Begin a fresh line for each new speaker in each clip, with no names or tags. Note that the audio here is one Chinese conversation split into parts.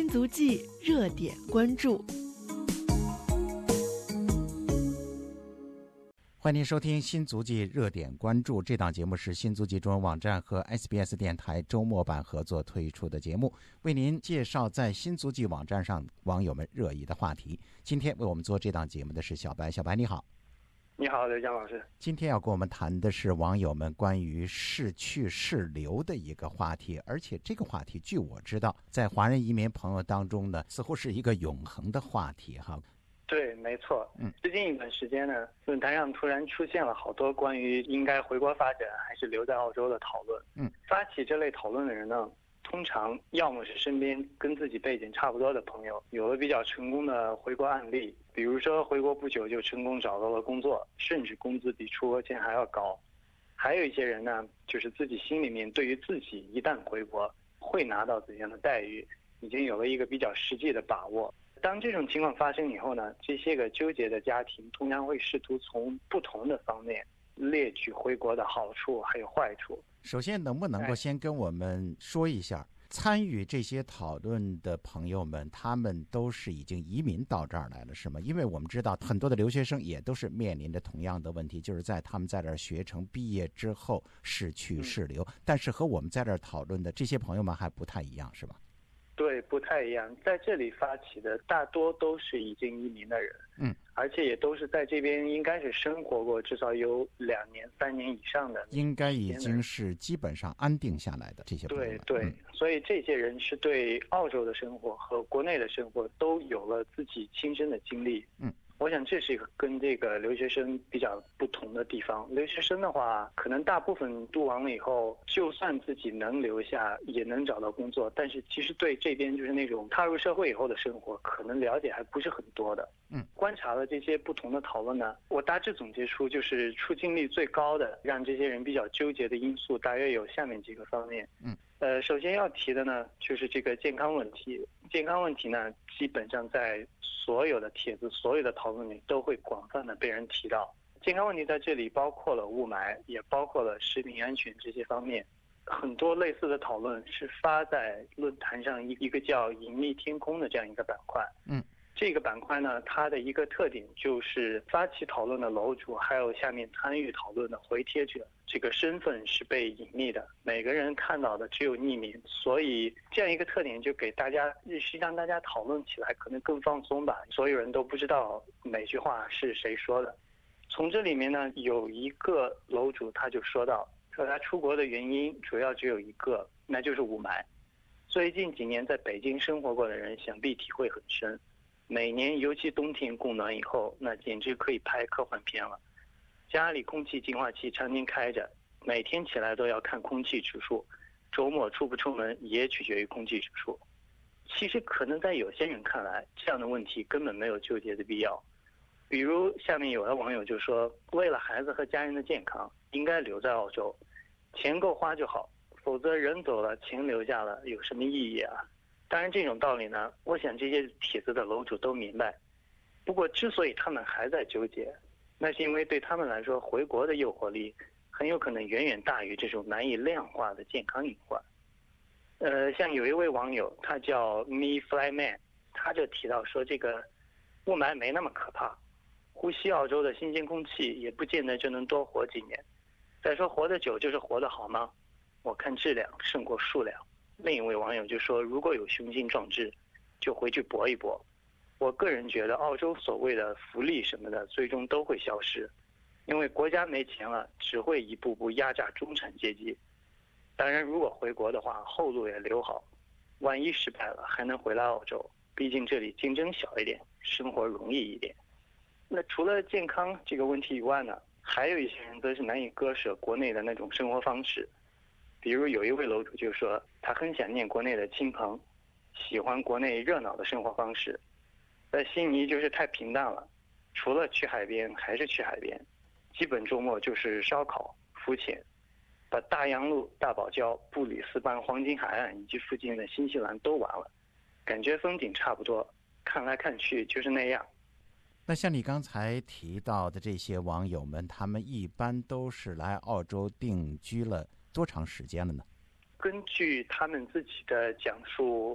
新足迹热点关注。
欢迎您收听新足迹热点关注，这档节目是新足迹中文网站和 SBS 电台周末版合作推出的节目，为您介绍在新足迹网站上网友们热议的话题。今天为我们做这档节目的是小白。小白你好。
你好，刘江老师。
今天要跟我们谈的是网友们关于逝去逝留的一个话题，而且这个话题据我知道在华人移民朋友当中呢，似乎是一个永恒的话题哈。
对，没错。最近一段时间呢，论坛上突然出现了好多关于应该回国发展还是留在澳洲的讨论。发起这类讨论的人呢，通常要么是身边跟自己背景差不多的朋友，有了比较成功的回国案例，比如说回国不久就成功找到了工作，甚至工资比出国前还要高。还有一些人呢，就是自己心里面对于自己一旦回国会拿到怎样的待遇，已经有了一个比较实际的把握。当这种情况发生以后呢，这些个纠结的家庭通常会试图从不同的方面列举回国的好处还有坏处。
首先能不能够先跟我们说一下，参与这些讨论的朋友们，他们都是已经移民到这儿来了是吗？因为我们知道很多的留学生也都是面临着同样的问题，就是在他们在这儿学成毕业之后逝去逝留，但是和我们在这儿讨论的这些朋友们还不太一样是吧？
对，不太一样。在这里发起的大多都是已经移民的人，而且也都是在这边应该是生活过至少有2年、3年以上的，
应该已经是基本上安定下来的这些朋友们。
对，所以这些人是对澳洲的生活和国内的生活都有了自己亲身的经历。我想这是一个跟这个留学生比较不同的地方。留学生的话，可能大部分读完了以后，就算自己能留下，也能找到工作，但是其实对这边就是那种踏入社会以后的生活，可能了解还不是很多的。观察了这些不同的讨论呢，我大致总结出就是出镜率最高的，让这些人比较纠结的因素，大约有下面几个方面。首先要提的呢，就是这个健康问题。健康问题呢，基本上在所有的帖子、所有的讨论里都会广泛的被人提到。健康问题在这里包括了雾霾，也包括了食品安全这些方面。很多类似的讨论是发在论坛上一个叫隐秘天空的这样一个板块。这个板块呢，它的一个特点就是发起讨论的楼主还有下面参与讨论的回帖者，这个身份是被隐秘的，每个人看到的只有匿名，所以这样一个特点就给大家让大家讨论起来可能更放松吧，所有人都不知道每句话是谁说的。从这里面呢，有一个楼主他就说他出国的原因主要只有一个，那就是雾霾。最近几年在北京生活过的人想必体会很深，每年尤其冬天供暖以后，那简直可以拍科幻片了。家里空气净化器常年开着，每天起来都要看空气指数，周末出不出门也取决于空气指数。其实可能在有些人看来，这样的问题根本没有纠结的必要。比如下面有的网友就说，为了孩子和家人的健康，应该留在澳洲，钱够花就好，否则人走了，钱留下了，有什么意义啊？当然这种道理呢，我想这些帖子的楼主都明白。不过之所以他们还在纠结，那是因为对他们来说，回国的诱惑力很有可能远远大于这种难以量化的健康隐患。像有一位网友，他叫 Me Fly Man， 他就提到说，这个雾霾没那么可怕，呼吸澳洲的新鲜空气也不见得就能多活几年。再说活得久就是活得好吗？我看质量胜过数量。另一位网友就说，如果有雄心壮志，就回去搏一搏。我个人觉得澳洲所谓的福利什么的最终都会消失，因为国家没钱了，只会一步步压榨中产阶级。当然如果回国的话，后路也留好，万一失败了还能回来澳洲，毕竟这里竞争小一点，生活容易一点。那除了健康这个问题以外呢，还有一些人则是难以割舍国内的那种生活方式。比如有一位楼主就说，他很想念国内的亲朋，喜欢国内热闹的生活方式，在悉尼就是太平淡了，除了去海边还是去海边，基本周末就是烧烤浮潜，把大洋路、大堡礁、布里斯班黄金海岸以及附近的新西兰都玩了，感觉风景差不多，看来看去就是那样。
那像你刚才提到的这些网友们，他们一般都是来澳洲定居了多长时间了呢？
根据他们自己的讲述，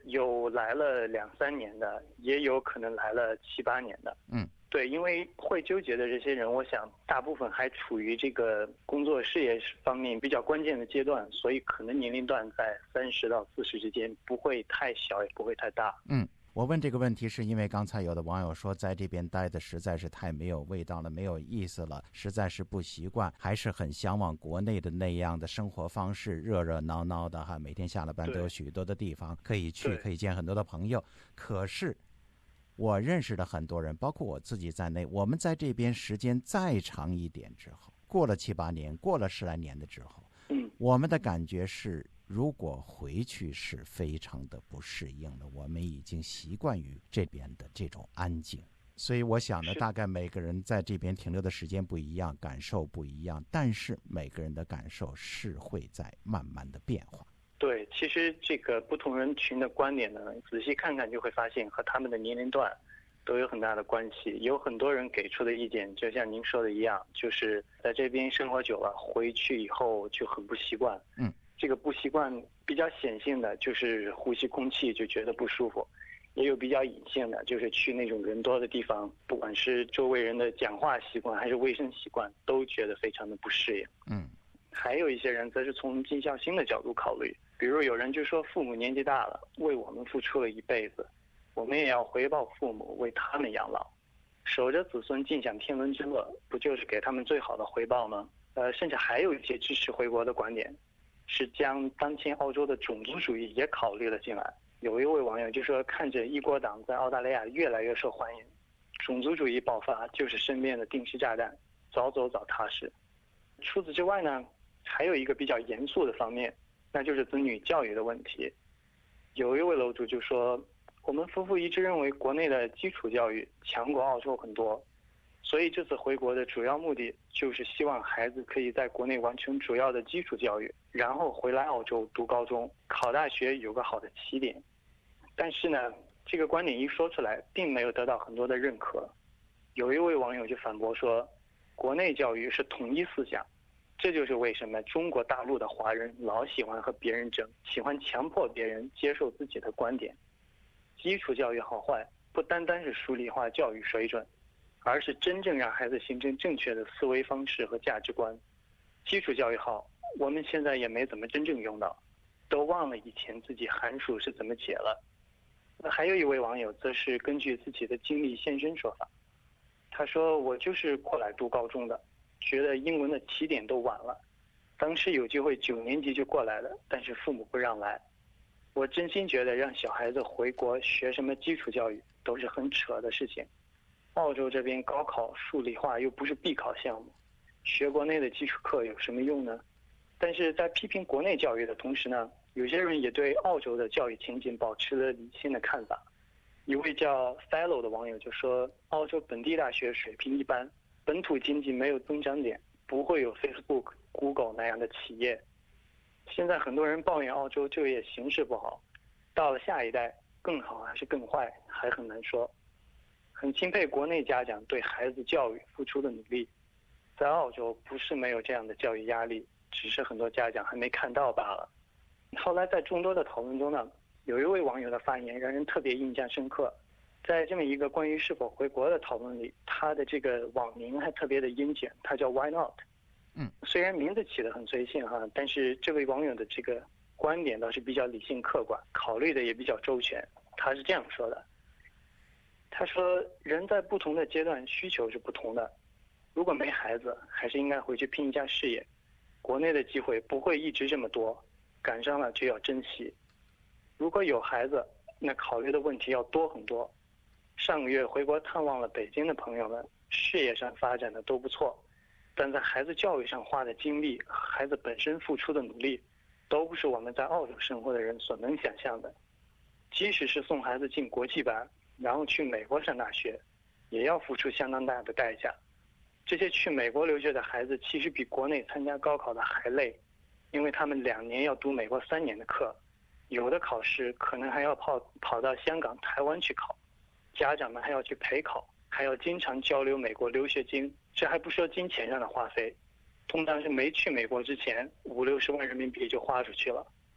有来了2-3年的，也有可能来了7-8年的。对，因为会纠结的这些人，我想大部分还处于这个工作事业方面比较关键的阶段，所以可能年龄段在30到40之间，不会太小，也不会太大。
我问这个问题是因为刚才有的网友说在这边待的实在是太没有味道了，没有意思了，实在是不习惯，还是很向往国内的那样的生活方式，热热闹闹的哈，每天下了班都有许多的地方可以去，可以见很多的朋友。可是我认识的很多人，包括我自己在内，我们在这边时间再长一点之后，过了7-8年，过了10来年的之后，我们的感觉是如果回去是非常的不适应的，我们已经习惯于这边的这种安静。所以我想呢，大概每个人在这边停留的时间不一样，感受不一样，但是每个人的感受是会在慢慢的变化。
对，其实这个不同人群的观点呢，仔细看看就会发现和他们的年龄段都有很大的关系。有很多人给出的意见就像您说的一样，就是在这边生活久了，回去以后就很不习惯。这个不习惯比较显性的就是呼吸空气就觉得不舒服，也有比较隐性的，就是去那种人多的地方，不管是周围人的讲话习惯还是卫生习惯，都觉得非常的不适应。还有一些人则是从尽孝心的角度考虑，比如有人就说父母年纪大了，为我们付出了一辈子，我们也要回报父母，为他们养老，守着子孙尽享天伦之乐，不就是给他们最好的回报吗？甚至还有一些支持回国的观点，是将当前澳洲的种族主义也考虑了进来。有一位网友就说，看着一国党在澳大利亚越来越受欢迎，种族主义爆发就是身边的定时炸弹，早走早踏实。除此之外呢，还有一个比较严肃的方面，那就是子女教育的问题。有一位楼主就说，我们夫妇一直认为国内的基础教育强过澳洲很多，所以这次回国的主要目的就是希望孩子可以在国内完成主要的基础教育，然后回来澳洲读高中，考大学有个好的起点。但是呢，这个观点一说出来，并没有得到很多的认可。有一位网友就反驳说，国内教育是统一思想，这就是为什么中国大陆的华人老喜欢和别人争，喜欢强迫别人接受自己的观点。基础教育好坏不单单是数理化教育水准，而是真正让孩子形成正确的思维方式和价值观。基础教育好，我们现在也没怎么真正用到，都忘了以前自己函数是怎么解了。那还有一位网友则是根据自己的经历现身说法，他说，我就是过来读高中的，觉得英文的起点都晚了，当时有机会9年级就过来了，但是父母不让来。我真心觉得让小孩子回国学什么基础教育都是很扯的事情。澳洲这边高考数理化又不是必考项目，学国内的基础课有什么用呢？但是在批评国内教育的同时呢，有些人也对澳洲的教育前景保持了理性的看法。一位叫 Fellow 的网友就说，澳洲本地大学水平一般，本土经济没有增长点，不会有 Facebook、Google 那样的企业。现在很多人抱怨澳洲就业形势不好，到了下一代更好还是更坏还很难说。很钦佩国内家长对孩子教育付出的努力，在澳洲不是没有这样的教育压力，只是很多家长还没看到罢了。后来在众多的讨论中呢，有一位网友的发言让人特别印象深刻。在这么一个关于是否回国的讨论里，他的这个网名还特别的阴险，他叫 Why Not。虽然名字起得很随性哈，但是这位网友的这个观点倒是比较理性客观，考虑的也比较周全。他是这样说的，他说，人在不同的阶段需求是不同的，如果没孩子，还是应该回去拼一下事业。国内的机会不会一直这么多，赶上了就要珍惜。如果有孩子，那考虑的问题要多很多。上个月回国探望了北京的朋友们，事业上发展的都不错，但在孩子教育上花的精力，孩子本身付出的努力，都不是我们在澳洲生活的人所能想象的。即使是送孩子进国际班，然后去美国上大学，也要付出相当大的代价。这些去美国留学的孩子其实比国内参加高考的还累，因为他们2年要读美国3年的课，有的考试可能还要跑到香港、台湾去考，家长们还要去陪考，还要经常交流美国留学金，这还不说金钱上的花费，通常是没去美国之前5-60万人民币就花出去了。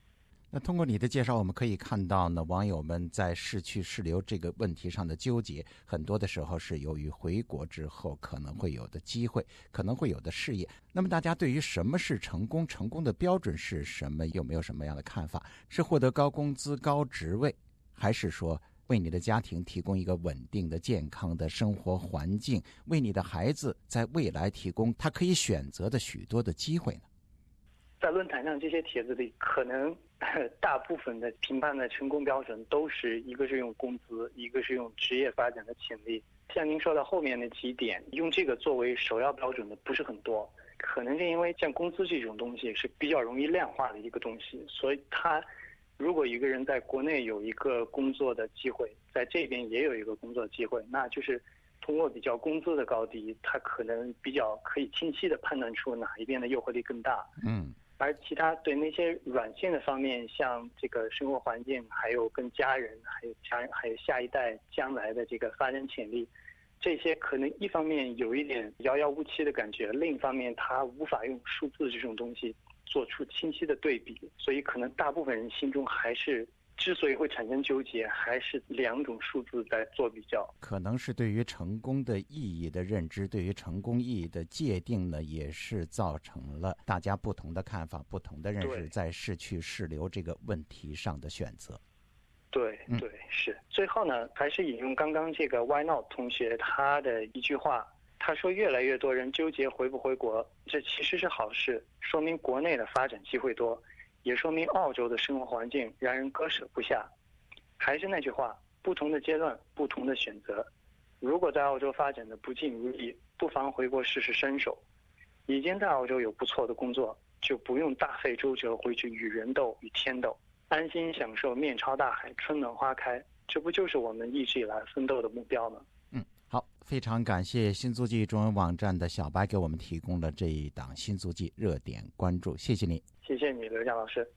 那通过你的介绍，我们可以看到呢，网友们在逝去世留这个问题上的纠结，很多的时候是由于回国之后可能会有的机会，可能会有的事业。那么大家对于什么是成功，成功的标准是什么，有没有什么样的看法？是获得高工资、高职位，还是说为你的家庭提供一个稳定的、健康的生活环境，为你的孩子在未来提供他可以选择的许多的机会呢？
在论坛上这些帖子里，可能大部分的评判的成功标准都是一个是用工资，一个是用职业发展的潜力。像您说的后面的几点，用这个作为首要标准的不是很多，可能是因为像工资这种东西是比较容易量化的一个东西，所以如果一个人在国内有一个工作的机会，在这边也有一个工作机会，那就是通过比较工资的高低，他可能比较可以清晰的判断出哪一边的诱惑力更大。而其他对那些软性的方面，像这个生活环境，还有跟家人，还有下一代将来的这个发展潜力，这些可能一方面有一点遥遥无期的感觉，另一方面他无法用数字这种东西做出清晰的对比，所以可能大部分人心中还是之所以会产生纠结，还是两种数字在做比较。
可能是对于成功的意义的认知，对于成功意义的界定呢，也是造成了大家不同的看法、不同的认识，在逝去世留这个问题上的选择。
对，是。最后呢，还是引用刚刚这个 Why Not 同学他的一句话，他说越来越多人纠结回不回国，这其实是好事，说明国内的发展机会多，也说明澳洲的生活环境让人割舍不下。还是那句话，不同的阶段，不同的选择。如果在澳洲发展的不尽如意，不妨回国试试身手。已经在澳洲有不错的工作，就不用大费周折回去与人斗与天斗，安心享受面朝大海，春暖花开。这不就是我们一直以来奋斗的目标吗？
好，非常感谢新足迹中文网站的小白给我们提供了这一档新足迹热点关注，谢谢你。
谢谢你，刘江老师。